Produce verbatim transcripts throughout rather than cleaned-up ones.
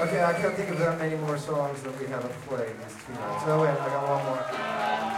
Okay, I can't think of that many more songs that we haven't played these two nights. Oh wait, I got one more.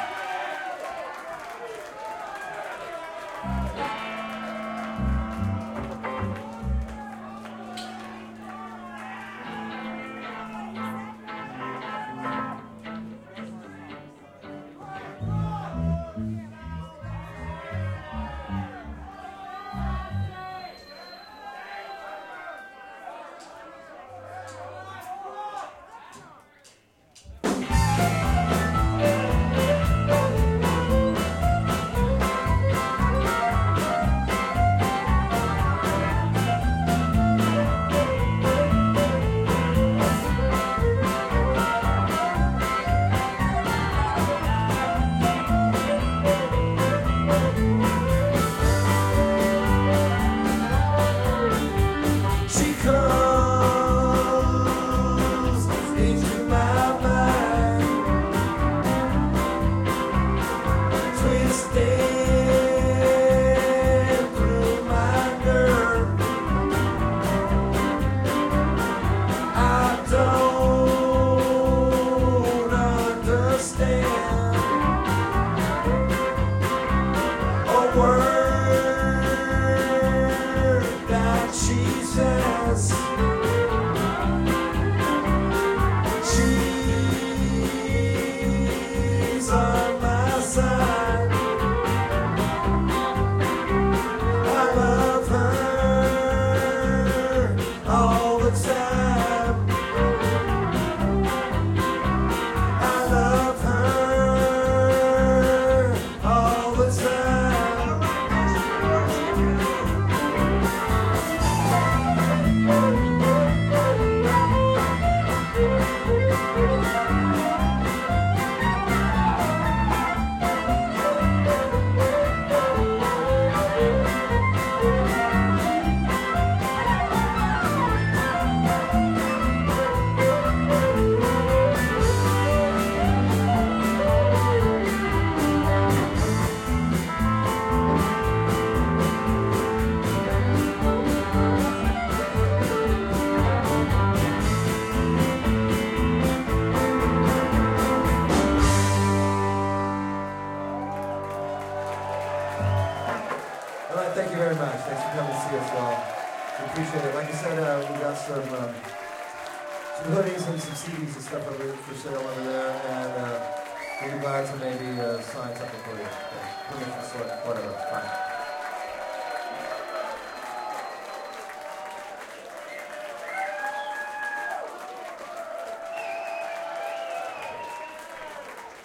Thank you very much. Thanks for coming to see us all. We appreciate it. Like I said, uh, we got some um, some hoodies and some C Ds and stuff over for sale over there, and uh, we'd be glad to maybe uh, sign something for you. Okay. Whatever. Fine.